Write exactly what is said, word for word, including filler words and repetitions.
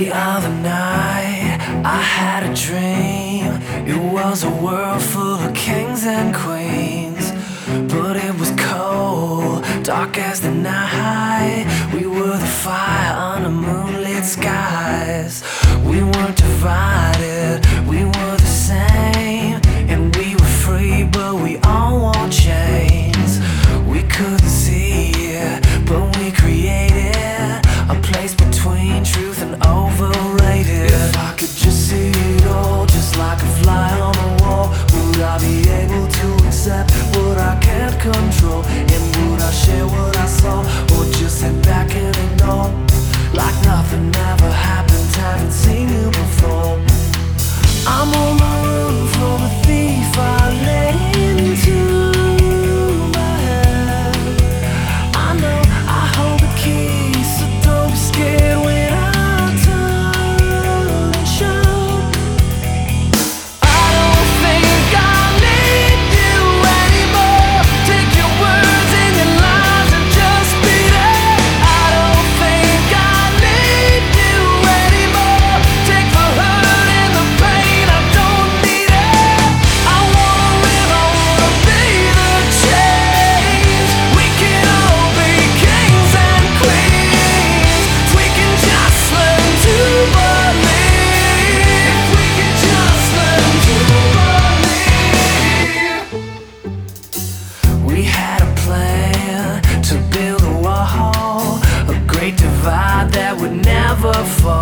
The other night I had a dream. It was a world full of kings and queens, but it was cold, dark as the night. We were the fire on the moonlit skies. We weren't divided, we were the same. And we were free, but we all wore chains. We couldn't see it, but we created a place between truth and overrated. If I could just see it all, just like a fly on the wall, would I be able to accept what I can't control? And would I share what I saw, or just sit back and ignore, like nothing ever happened, haven't seen you before? I'm on the run from a thief I let into my head. I know I hold the key, so don't be scared when I turn and shout. I don't think I need you anymore. Take your words and your lies and just beat it. I don't think I need you anymore. Take the hurt and the pain, I don't need it. I wanna live, I wanna be the change. We can all be kings and queens. If we can just learn to believe. If we can just learn to believe. We had a plan to build a wall, a great divide that would never fall.